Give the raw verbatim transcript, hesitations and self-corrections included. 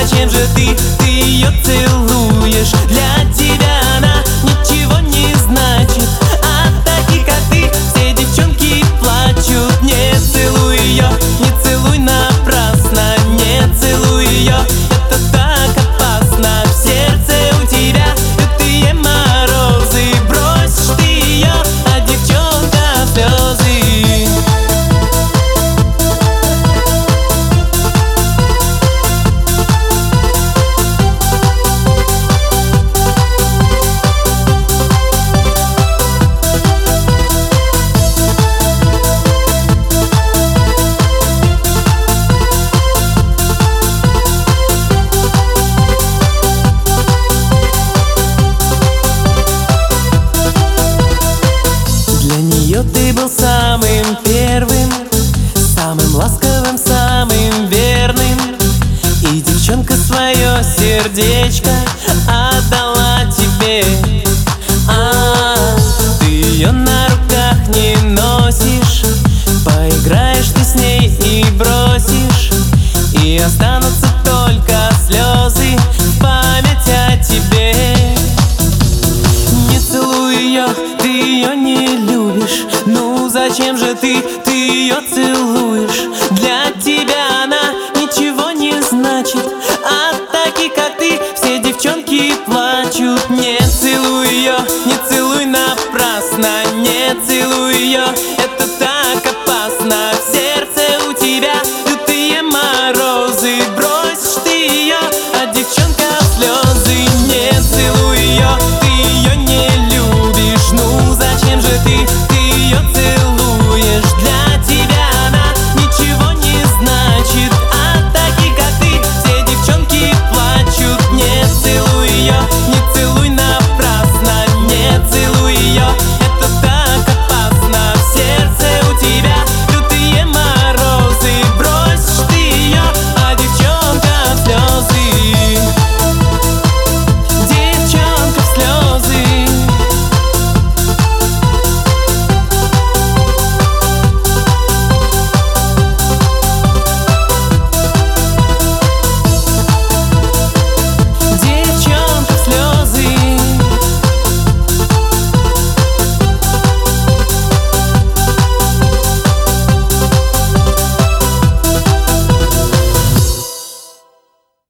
зачем же ты, ты ее целуешь? Для тебя она ничего не значит, а таких, как ты, все девчонки плачут. Не целуй ее, не целуй напрасно, не целуй ее, это так опасно. В сердце у тебя лютые морозы, бросишь ты ее, а девчонка слезы. Для нее ты был самым первым, самым ласковым, самым верным. И девчонка свое сердечко